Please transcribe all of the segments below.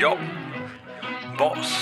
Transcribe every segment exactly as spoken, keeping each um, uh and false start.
Yo, boss.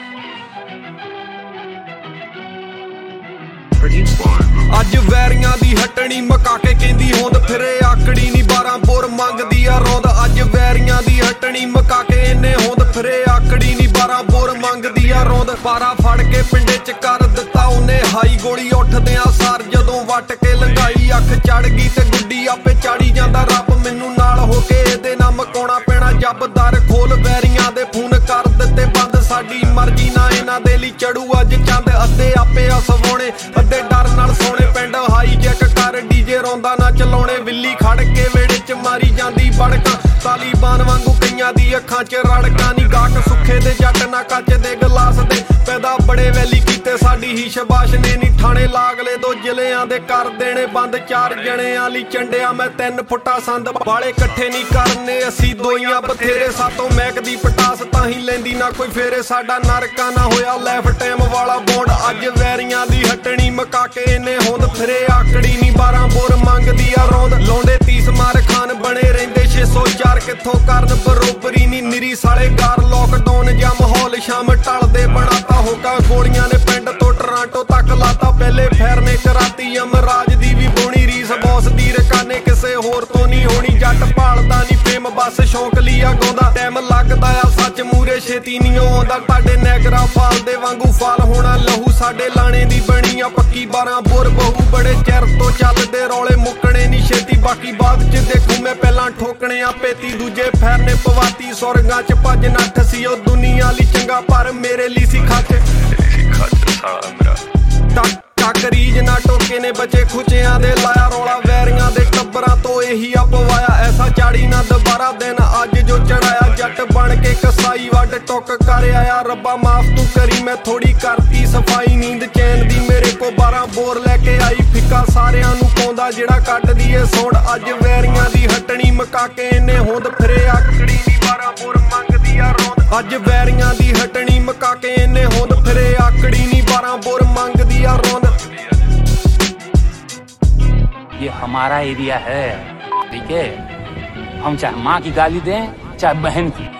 ਅੱਜ ਵੈਰੀਆਂ ਦੀ ਹਟਣੀ ਮਕਾ ਕੇ ਕਹਿੰਦੀ ਹੋਂਦ ਫਿਰੇ ਆਕੜੀ ਨੀ ਬਾਰਾਂ ਬੋਰ ਮੰਗਦੀ ਆ ਰੋਂਦ। ਅੱਜ ਵੈਰੀਆਂ ਦੀ ਹਟਣੀ ਮਕਾ ਕੇ ਇਹਨੇ ਹੋਂਦ ਫਿਰੇ ਆਕੜੀ ਨੀ ਬਾਰਾਂ ਬੋਰ ਮੰਗਦੀ ਆ ਰੋਂਦ। ਪਾਰਾ ਫੜ ਕੇ ਪਿੰਡੇ ਚ ਕਰ ਦਿੱਤਾ ਉਹਨੇ ਹਾਈ ਗੋਲੀ ਉੱਠਦਿਆਂ ਸਾਰ ਜਦੋਂ ਵੱਟ ਕੇ ਲੰਘਾਈ ਅੱਖ ਚੜ ਗਈ ਤੇ ਗੁੱਡੀ ਆਪੇ ਚਾੜੀ ਜਾਂਦਾ ਰੱਬ ਮੈਨੂੰ ਨਾਲ ਹੋ ਕੇ ਇਹਦੇ ਨਾਲ ਮਕਾਉਣਾ ਪੈਣਾ ਜੱਬਦਾਰ ਖੋਲ ਵੈਰੀਆਂ ਦੇ ਫੋਨ ਕਰ ਦਿੱਤੇ ਬੰਦ ਸਾਡੀ ਮਰਜ਼ੀ ਨਾ ਇਹਨਾਂ ਦੇ ਲਈ ਚੜੂ ਅੱਜ ਚੰਦ ਅੱਧੇ ਆਪੇ ਆ ਸਵਾਉਣੇ ਅੱਧੇ ਡਰ ਨਾਲ ਸੋਹਣੇ ਪਿੰਡ ਹਾਈ ਚੈੱਕ ਕਰ ਡੀਜੇ ਰੋਂਦਾ ਨਾ ਚਲਾਉਣੇ ਵਿੱਲੀ ਖੜ ਕੇ ਵੇੜੇ ਚ ਮਾਰੀ ਜਾਂਦੀ ਬੜਕਾਂ ਤਾਲੀਬਾਨ ਵਾਂਗੂ ਕਈਆਂ ਦੀ ਅੱਖਾਂ ਚ ਰੜਕਾਂ ਨੀ ਗਾਹਕ ਸੁੱਖੇ ਦੇ ਜੱਟ ਨਾ ਕੱਚ ਦੇ ਗਲਾਸ ਦੇ ਪੈਦਾ ਬੜੇ ਵੈਲੀ ਕੀਤੇ ਸਾਡੀ ਹੀ ਸ਼ਬਾਸ਼ ਨੇ ਨੀ ਠਾਣੇ ਲਾਗਲੇ ਦੋ ਜ਼ਿਲ੍ਹਿਆਂ ਦੇ ਕਰ ਦੇਣੇ ਬੰਦ ਚਾਰ ਜਣਿਆਂ ਲਈ ਚੰਡਿਆ ਮੈਂ ਤਿੰਨ ਫੁੱਟਾ ਸੰਦ ਵਾਲੇ ਇਕੱਠੇ ਨਹੀਂ ਕਰਨੇ ਅਸੀਂ ਦੋਈਆਂ ਬਥੇਰੇ ਸਾਤੋਂ ਮੈਕ ਦੀ ਪਟਾਸ ਤਾਂ ਹੀ ਲੈਂਦੀ ਨਾ ਕੋਈ ਫੇਰੇ ਸਾਡਾ ਨਰਕਾ ਨਾ ਹੋਇਆ ਲਾਈਫ ਟਾਈਮ ਵਾਲਾ ਬੌਂਡ ਅੱਜ ਵੈਰੀਆਂ ਦੀ ਹਟਣੀ ਮਕਾ ਕੇ ਇਹਨੇ ਹੋਂਦ ਫਿਰੇ ਆਕੜੀ ਨੀ ਬਾਰਾਂ ਬੋਰ ਮੰਗਦੀ ਆ ਰੋਂਦ ਲੋਂਡੇ ਤੀਸ ਮਾਰ ਖਾਨ ਬਣੇ ਰਹਿੰਦੇ ਛੇ ਸੌ ਚਾਰ ਕਿੱਥੋਂ ਕਰਨ ਬਰੋਬਰੀ ਨੀ ਨਿਰੀ ਸਾਲੇ ਗਾਰ ਲੋਕਡਾਊਨ ਜਾਂ ਮਾਹੌਲ ਸ਼ਾਮ ਢਲਦੇ ਬਣਾਤਾ ਹੋਕਾ ਗੋਲੀਆਂ ਨੇ ਪਿੰਡ ਤੋਂ ਟਰਾਂਟੋ ਤੱਕ ਲਾਤਾ ਪਹਿਲੇ ਫੈਰ ਨੇ ਕਰਾਤੀ ਅਮਰਾਜ ਦੀ ਵੀ ਬੋਣੀ ਰੀਸ ਬੌਸ ਦੀ ਰਕਾਨੇ ਕਿਸੇ ਹੋਰ ਤੋਂ ਨਹੀਂ ਹੋਣੀ ਜੱਟ ਭਾਲਦਾ ਨਹੀਂ ਫੇਮ ਬਸ ਸ਼ੌਂਕ ਲਿਆ ਗਾਉਂਦਾ ਟਾਈਮ ਲੱਗਦਾ ਆ ਸੱਚ ਮੂਰੇ ਛੇਤੀ ਨਹੀਂ ਆਉਂਦਾ ਤੁਹਾਡੇ ਨੈਗਰਾ ਫਾਲ ਦੇ ਵਾਂਗੂ ਫਾਲ ਹੋਣਾ ਲਹੂ ਸਾਡੇ ਲਾਣੇ ਦੀ ਬਣੀ ਆ ਪੱਕੀ ਬਾਰਾਂ ਬੋਰ ਬਹੂ ਬੜੇ ਚਿਰ ਤੋਂ ਚੱਲਦੇ ਰੌਲੇ ਮੁੱਕਣੇ ਨਹੀਂ ਛੇਤੀ ਬਾਕੀ ਬਾਅਦ ਚ ਦੇਖੂ ਮੈਂ ਪਹਿਲਾਂ ਠੋਕਣੇ ਆ ਪੇਤੀ ਦੂਜੇ ਫੈਰ ਨੇ ਪਵਾਤੀ ਸੁਰਗਾਂ ਚ ਭੱਜ ਨੱਠ ਸੀ ਉਹ ਦੁਨੀਆ ਲਈ ਚੰਗਾ ਪਰ ਮੇਰੇ ਲਈ ਸੀ ਖੱਚ ਸਾਲਾ ਮੇਰਾ ਟੱਕਰੀਜ ਨਾ ਟੋਕੇ ਨੇ ਬੱਚੇ ਖੁਚਿਆਂ ਦੇ ਲਾਇਆ ਰੌਲਾ ਵੈਰੀਆਂ ਦੇ ਟੱਬਰਾਂ ਤੋਂ ਇਹੀ ਆ ਪਵਾਇਆ ਐਸਾ ਚਾੜੀ ਨਾ ਦੁਬਾਰਾ ਦਿਨ ਅੱਜ ਜੋ ਚੜਾਇਆ ਜੱਟ ਬਣ ਕੇ ਕਸਾਈ ਵੱਡ ਟੁੱਕ ਕਰ ਆਇਆ ਰੱਬਾ ਮਾਫ ਤੂੰ ਕਰੀ ਮੈਂ ਥੋੜੀ ਕਰਤੀ ਸਫਾਈ ਨੀਂਦ ਚੈਨ ਦੀ ਮੇਰੇ ਕੋ ਬਾਰਾਂ ਬੋਰ ਲੈ ਕੇ ਆਈ ਫਿੱਕਾ ਸਾਰਿਆਂ ਨੂੰ ਪਾਉਂਦਾ ਜਿਹੜਾ ਕੱਢਦੀ ਏ ਸੌਂਡ ਅੱਜ ਵੈਰੀਆਂ ਦੀ ਹਟਣੀ ਮਕਾ ਕੇ ਇਹਨੇ ਹੋਂਦ ਫਿਰੇ ਆਕੜੀ ਨੀ ਬਾਰਾਂ ਬੋਰ ਮੰਗਦੀ ਆ ਰੋਂਦ ਅੱਜ ਵੈਰੀਆਂ ਦੀ ਹਟਣੀ ਮਕਾ ਕੇ ਇਹਨੇ ਹੋਂਦ ਫਿਰੇ ਆਕੜੀ ਨੀ ਬਾਰਾਂ ਬੋਰ ਮੰਗਦੀ ਆ ਰੋਂਦ। ये हमारा एरिया है, ठीक है। हम चाहे माँ की गाली दें चाहे बहन की।